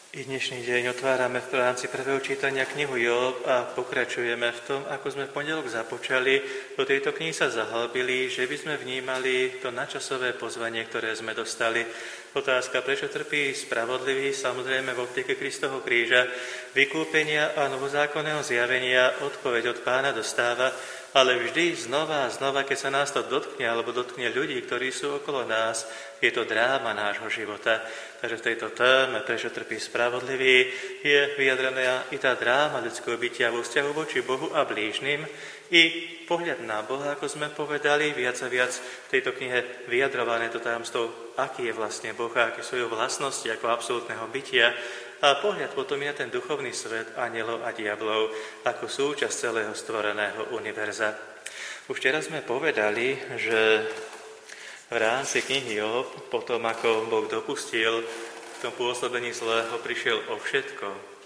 I dnešný deň otvárame v rámci prvého čítania knihu Job a pokračujeme v tom, ako sme v pondelok započali. Do tejto knihy sa zahlbili, že by sme vnímali to nadčasové pozvanie, ktoré sme dostali. Otázka, prečo trpí spravodlivý, samozrejme v optike Kristovho kríža, vykúpenia a novozákonného zjavenia odpoveď od Pána dostáva, ale vždy znova a znova, keď sa nás to dotkne, alebo dotkne ľudí, ktorí sú okolo nás, je to dráma nášho života. Takže v tejto téme, prečo trpí spravodlivý, je vyjadrená i tá dráma ľudského bytia vo vzťahu voči Bohu a blížnym, i pohľad na Boha, ako sme povedali, viac a viac v tejto knihe vyjadrované to tajomstvo, aký je vlastne Boh, aké sú jeho vlastnosti ako absolútneho bytia, a pohľad potom je na ten duchovný svet anielov a diablov ako súčasť celého stvoreného univerza. Už teraz sme povedali, že v rámci knihy Job, potom ako Boh dopustil v tom pôsobení zlého, prišiel o všetko.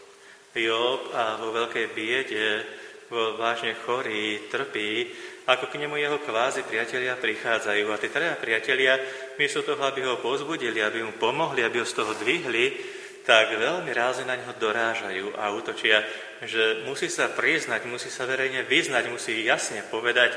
Job a vo veľkej biede, vo vážne chorý, trpí, ako k nemu jeho kvázi priatelia prichádzajú. A tí traja priatelia, miesto toho, aby ho povzbudili, aby mu pomohli, aby ho z toho dvihli, tak veľmi rázne na neho dorážajú a útočia, že musí sa priznať, musí sa verejne vyznať, musí jasne povedať,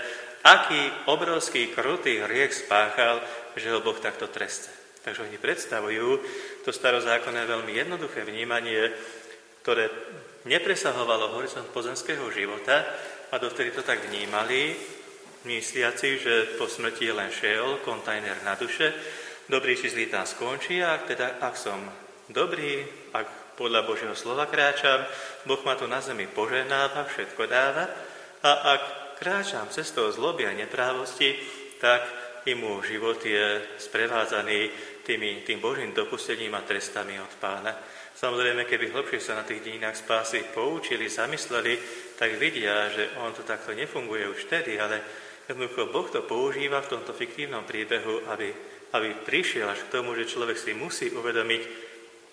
aký obrovský, krutý hriech spáchal, že ho Boh takto trestá. Takže oni predstavujú to starozákonné veľmi jednoduché vnímanie, ktoré nepresahovalo horizont pozemského života a dovtedy to tak vnímali, mysliaci, že po smrti je len šeol, kontajner na duše, dobrý či zlý tam skončí a teda ak som dobrý, ak podľa Božieho slova kráčam, Boh ma tu na zemi požehnáva, všetko dáva, a ak kráčam cestou zloby a neprávosti, tak i môj život je sprevádzaný tým Božím dopustením a trestami od Pána. Samozrejme, keby hlbšie sa na tých dejinách spásy poučili, zamysleli, tak vidia, že on to takto nefunguje už vtedy, ale jednoducho Boh to používa v tomto fiktívnom príbehu, aby prišiel až k tomu, že človek si musí uvedomiť,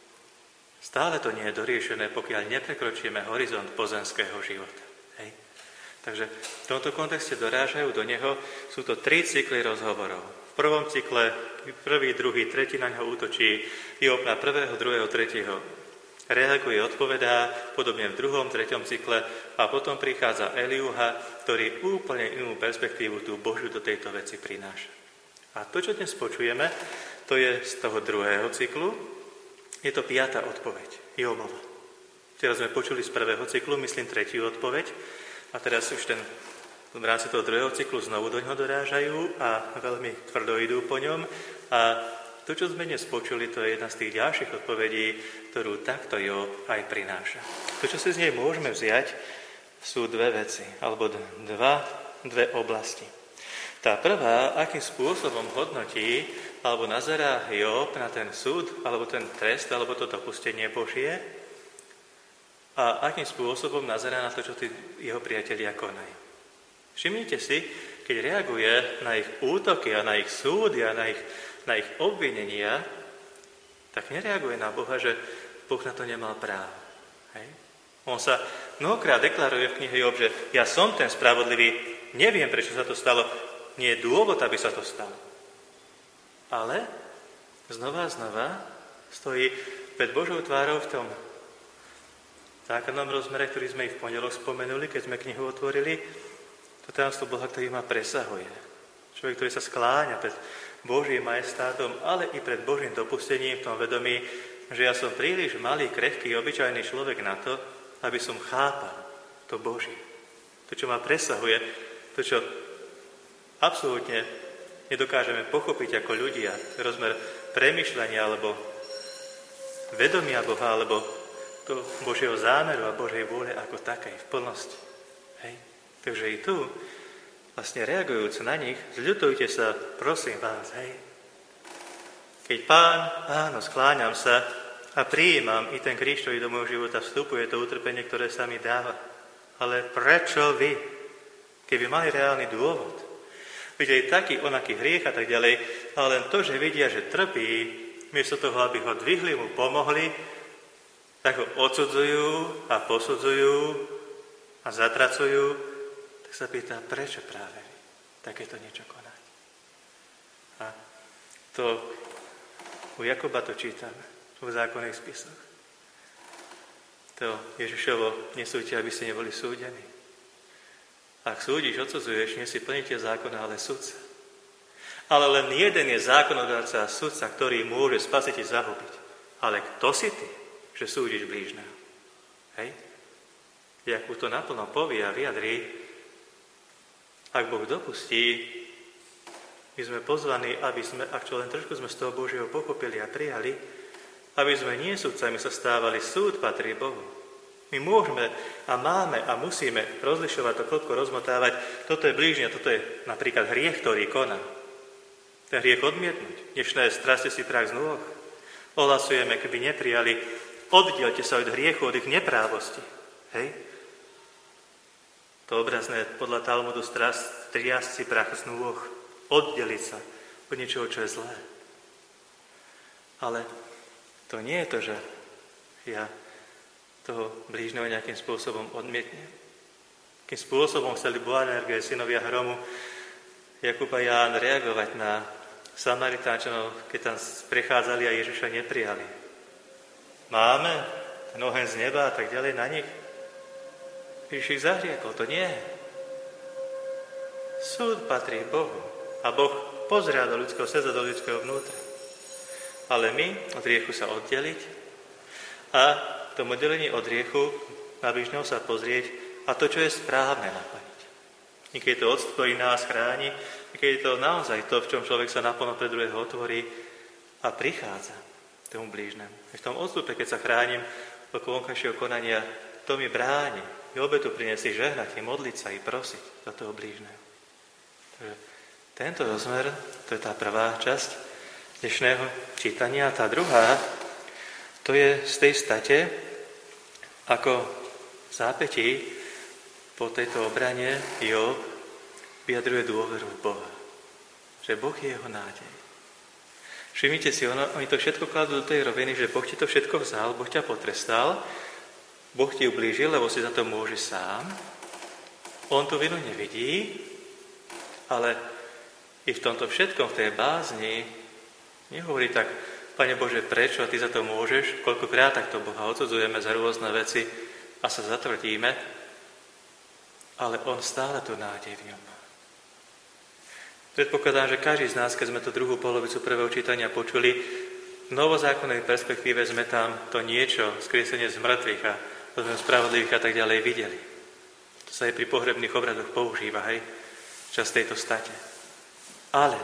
stále to nie je doriešené, pokiaľ neprekročíme horizont pozemského života. Hej. Takže v tomto kontexte dorážajú do neho, sú to 3 cykly rozhovorov. V prvom cykle, prvý, druhý, tretí na neho útočí, Job na prvého, druhého, tretieho reaguje, odpovedá, podobne v druhom, treťom cykle, a potom prichádza Eliúha, ktorý úplne inú perspektívu tú Božiu do tejto veci prináša. A to, čo dnes počujeme, to je z toho druhého cyklu. Je to 5. odpoveď Jobova. Teraz sme počuli z prvého cyklu, myslím, 3. odpoveď. A teraz už v rámci toho druhého cyklu znovu do ňoho dorážajú a veľmi tvrdo idú po ňom. A to, čo sme dnes počuli, to je jedna z tých ďalších odpovedí, ktorú takto Job aj prináša. To, čo si z nej môžeme vziať, sú 2 veci, alebo dve oblasti. Tá prvá, akým spôsobom hodnotí alebo nazerá Job na ten súd, alebo ten trest, alebo to dopustenie Božie, a akým spôsobom nazerá na to, čo tí jeho priatelia konajú. Všimnite si, keď reaguje na ich útoky a na ich súdy a na ich obvinenia, tak nereaguje na Boha, že Boh na to nemal právo. Hej? On sa mnohokrát deklaruje v knihe Job, že ja som ten spravodlivý, neviem, prečo sa to stalo, nie je dôvod, aby sa to stalo. Ale znova stojí pred Božou tvárou v tom základnom rozmere, ktorý sme i v pondelok spomenuli, keď sme knihu otvorili, to tajomstvo Boha, ktorý ma presahuje. Človek, ktorý sa skláňa pred Božím majestátom, ale i pred Božím dopustením v tom vedomí, že ja som príliš malý, krehký, obyčajný človek na to, aby som chápal to Božie. To, čo ma presahuje, to, čo absolútne nedokážeme pochopiť ako ľudia, rozmer premýšľania alebo vedomia Boha, alebo to Božieho zámeru a Božej vôle ako takej v plnosti. Hej. Takže i tu, vlastne reagujúc na nich, zľutujte sa, prosím vás, hej. Keď Pán, áno, skláňam sa a prijímam i ten kríž, ktorý do môjho života vstupuje, to utrpenie, ktoré sa mi dáva. Ale prečo vy, keby mali reálny dôvod, videli taký, onaký hriech a tak ďalej, ale len to, že vidia, že trpí, miesto toho, aby ho dvihli, mu pomohli, tak ho odsudzujú a posudzujú a zatracujú, tak sa pýta, prečo práve vy takéto niečo konáte. A to u Jakoba to čítame v zákonných spisoch. To Ježišovo, nesúďte, aby ste neboli súdení. Ak súdiš, odsudzuješ, nie si plniteľ zákona, ale sudca. Ale len jeden je zákonodárca a sudca, ktorý môže spasiť i zahubiť. Ale kto si ty, že súdiš blížneho? Hej? Jak mu to naplno povie a vyjadrí, ak Boh dopustí, my sme pozvaní, aby sme, ak čo len trošku sme z toho Božieho pochopili a prijali, aby sme nie sudcami sa stávali, súd patrí Bohu. My môžeme a máme a musíme rozlišovať to, koľko rozmotávať. Toto je blížne, toto je napríklad hriech, ktorý koná. Ten hriech odmietnúť. Dnešné strastie si prach z nôh. Ohlasujeme, keby neprijali, oddielte sa od hriechu, od ich neprávosti. Hej? To obrazné podľa Talmudu triasť si prach z nôh. Oddeliť sa od niečoho, čo je zlé. Ale to nie je to, že ja toho blížneho nejakým spôsobom odmietnem. Akým spôsobom chceli Boanerges, synovia Hromu, Jakub a Ján reagovať na Samaritánčanov, keď tam prechádzali a Ježiša neprijali. Máme ten oheň z neba a tak ďalej na nich. Ježiš ich zahriekol, to nie. Súd patrí Bohu a Boh pozerá do ľudského srdca, do ľudského vnútra. Ale my od hriechu sa oddeliť a v tom oddelení od hriechu na blížneho sa pozrieť a to, čo je správne, naplniť. Niekedy to odstojí nás, chráni, niekedy to naozaj to, v čom človek sa naplno pre druhého otvorí a prichádza k tomu blížnemu. V tom odstupe, keď sa chránim okolo vonkajšieho konania, to mi bráni. I obetu priniesť, žehnať, modliť sa i prosiť do toho blížneho. Takže tento rozmer, to je tá prvá časť dnešného čítania. A tá druhá, to je z tej state, ako v zápätí po tejto obrane Job vyjadruje dôveru v Boha. Že Boh je jeho nádej. Všimnite si, oni to všetko kladú do tej roviny, že Boh ti to všetko vzal, Boh ťa potrestal, Boh ti ublížil, lebo si za to môže sám. On tú vinu nevidí, ale i v tomto všetkom, v tej bázni, nehovorí tak, Pane Bože, prečo a Ty za to môžeš? Koľkokrát takto Boha odsudzujeme za rôzne veci a sa zatvrdíme, ale On stále tú nádej v ňom má. Predpokladám, že každý z nás, keď sme tú druhú polovicu prvého čítania počuli, v novozákonnej perspektíve sme tam to niečo, skriesenie z mŕtvych a spravodlivých a tak ďalej videli. To sa aj pri pohrebných obradoch používa, hej, čas tejto state. Ale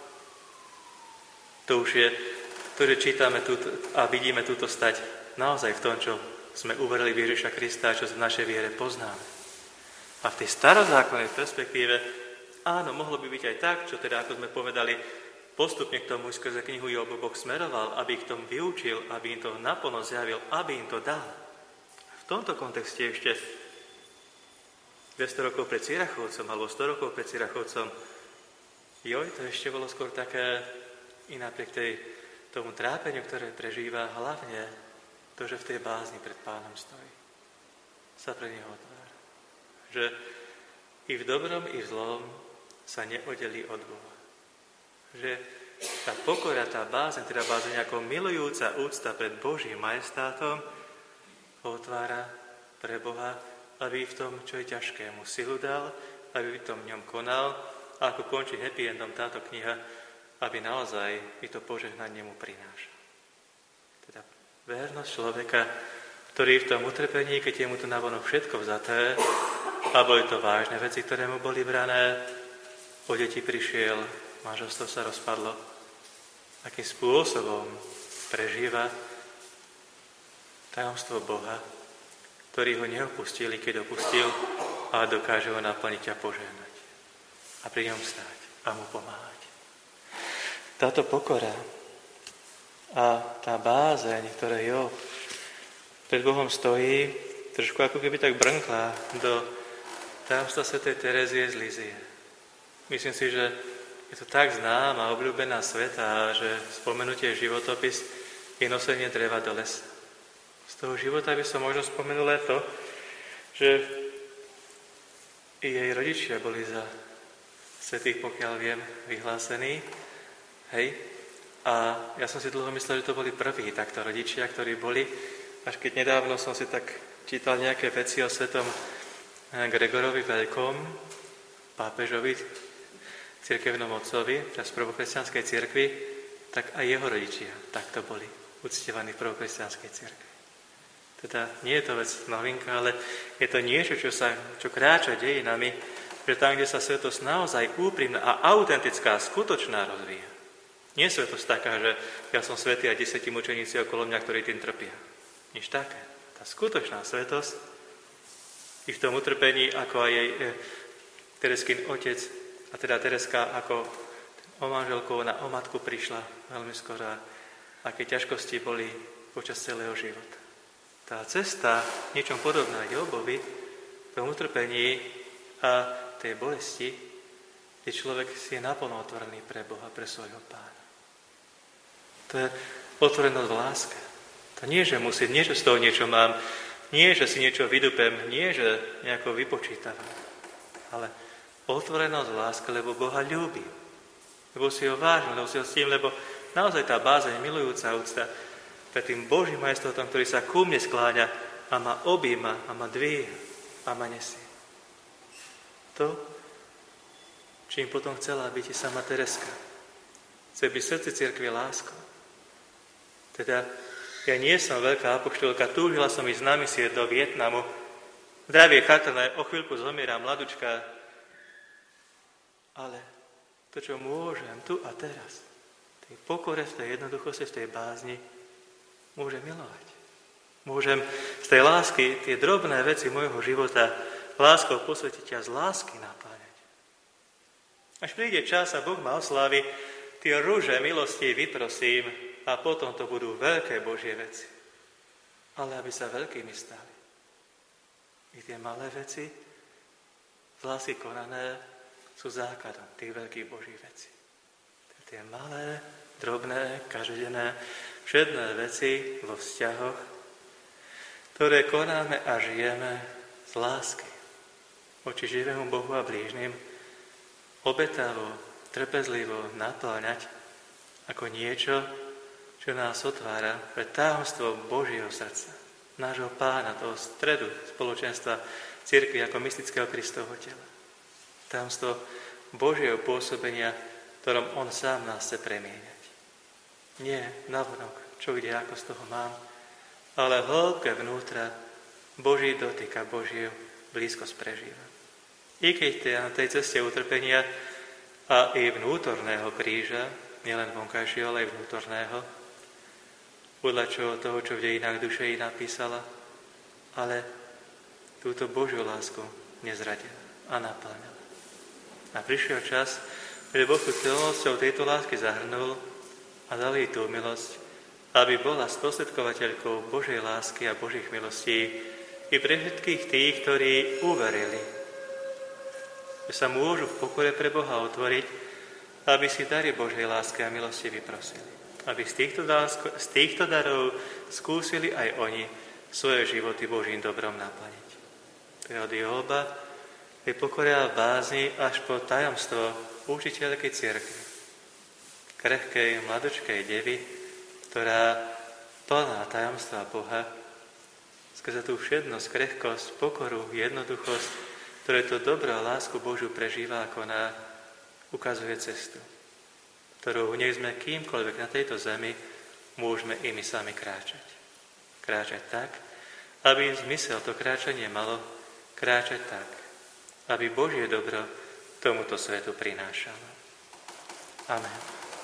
to už je to, že čítame túto a vidíme túto stať naozaj v tom, čo sme uverili v Ježiša Krista, čo v našej viere poznáme. A v tej starozákonnej perspektíve, áno, mohlo by byť aj tak, čo teda, ako sme povedali, postupne k tomu skrze knihu Jobu Boh smeroval, aby ich k tomu vyučil, aby im to naplno zjavil, aby im to dal. V tomto kontexte ešte 200 rokov pred Cirachovcom, alebo 100 rokov pred Cirachovcom, to ešte bolo skôr také, i napriek tomu trápeniu, ktoré prežíva, hlavne to, že v tej bázni pred Pánom stojí. Sa pre neho otvára. Že i v dobrom, i v zlom sa neoddelí od Boha. Že tá pokora, tá bázeň, teda bázeň ako milujúca úcta pred Božím majestátom otvára pre Boha, aby v tom, čo je ťažké, mu silu dal, aby v tom ňom konal a ako končí happy endom táto kniha, aby naozaj i to požehnanie mu prináša. Teda vernosť človeka, ktorý v tom utrpení, keď je mu to navonok všetko vzaté, a boli to vážne veci, ktoré mu boli brané, o deti prišiel, manželstvo sa rozpadlo, akým spôsobom prežíva tajomstvo Boha, ktorý ho neopustili, keď opustil, ale dokáže ho naplniť a požehnať. A pri ňom stáť a mu pomáhať. Táto pokora a tá bázeň, ktoré Job pred Bohom stojí, trošku ako keby tak brnkla do tajomstva svätej Terezie z Lizie. Myslím si, že je to tak známa, obľúbená sveta, že spomenutie životopis je nosenie dreva do lesa. Z toho života by som možno spomenul len to, že i jej rodičia boli za svätých, pokiaľ viem, vyhlásení. Hej? A ja som si dlho myslel, že to boli prví takto rodičia, ktorí boli, až keď nedávno som si tak čítal nejaké veci o svetom Gregorovi Veľkom, pápežovi, cirkevnom otcovi, z prvokresťanskej cirkvi, tak aj jeho rodičia takto boli uctievaní v prvokresťanskej cirkvi. Teda nie je to vec novinka, ale je to niečo, čo kráča dejinami, že tam, kde sa svetosť naozaj úprimná a autentická, skutočná rozvíja. Nie je svetosť taká, že ja som svätý a 10 mučeníci okolo mňa, ktorí tým trpia. Nič také. Tá skutočná svetosť i v tom utrpení, ako aj jej Tereskyn otec, a teda Tereska ako o manželku na matku prišla veľmi skoro, aké ťažkosti boli počas celého života. Tá cesta, niečom podobná Jobovi, v tom utrpení a tej bolesti, kde človek si je naplno otvorený pre Boha, pre svojho Pána. To je otvorenosť v láske. To nie, že musím, nie, že z toho niečo mám, nie, že si niečo vydupem, nie, že nejako vypočítavam, ale otvorenosť v láske, lebo Boha ľúbim, lebo si ho vážim, lebo si ho ctím, lebo naozaj tá bázeň, milujúca úcta pred tým Božím majestátom, ktorý sa ku mne skláňa a ma objíma a ma dvíha a ma nesie. To, čím potom chcela byť i sama Tereska. Chce byť v srdci cirkvi láskou. Teda ja nie som veľká apoštolka, túžila som ísť na misie do Vietnamu. Zdravie chatrné, o chvíľku zomiera mladučka. Ale to, čo môžem tu a teraz, v tej pokore, v tej jednoduchosti, v tej bázni, môžem milovať. Môžem z tej lásky tie drobné veci môjho života láskou posvetiť a z lásky napáňať. Až príde čas a Boh ma oslávi, tie rúže milosti vyprosím a potom to budú veľké Božie veci. Ale aby sa veľkými stali. I tie malé veci, z lásky konané, sú základom tých veľkých Božích vecí. Tie malé, drobné, každodenné, všedné veci vo vzťahoch, ktoré konáme a žijeme z lásky voči živému Bohu a blížnym, obetavo, trpezlivo napĺňať ako niečo, čo nás otvára pre tajomstvo Božieho srdca, nášho Pána, toho stredu spoločenstva cirkvi ako mystického Kristovho tela. Tajomstvo Božieho pôsobenia, v ktorom On sám nás chce premieňať. Nie navonok, čo kde, ako z toho mám, ale hĺbke vnútra Boží dotyk a Božiu blízkosť prežívam. I keď na tej ceste utrpenia a i vnútorného kríža, nielen vonkajšieho, ale aj vnútorného, podľa toho, čo v dejinách duše jej napísala, ale túto Božiu lásku nezradila a naplňala. A prišiel čas, že Boh milosťou tejto lásky zahrnul a dal jej tú milosť, aby bola sprostredkovateľkou Božej lásky a Božích milostí i pre všetkých tých, ktorí uverili, že sa môžu v pokore pre Boha otvoriť, aby si dary Božej lásky a milosti vyprosili. Aby z týchto darov skúsili aj oni svoje životy Božím dobrom naplniť. To je od Joba, je pokore a bázni až po tajomstvo učiteľky cirkvi. Krehkej, mladočkej devy, ktorá plná tajomstva Boha, skrze tú všednosť, krehkosť, pokoru, jednoduchosť, ktoré to dobro a lásku Božiu prežíva a koná, ukazuje cestu, ktorou nech sme kýmkoľvek na tejto zemi, môžeme i my sami kráčať. Kráčať tak, aby zmysel to kráčanie malo, kráčať tak, aby Božie dobro tomuto svetu prinášalo. Amen.